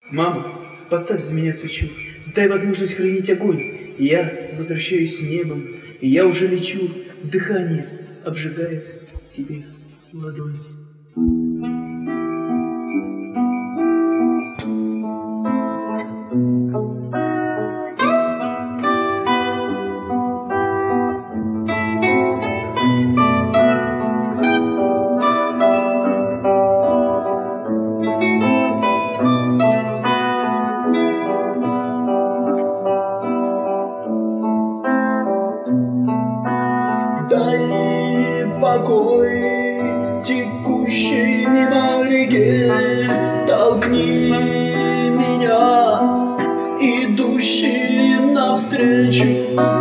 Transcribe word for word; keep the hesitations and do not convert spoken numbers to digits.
Мама, поставь за меня свечу, дай возможность хранить огонь. Я возвращаюсь с небом, и я уже лечу, дыхание обжигает тебе ладонь. Дай покой текущей мимо реке, толкни меня, идущим навстречу.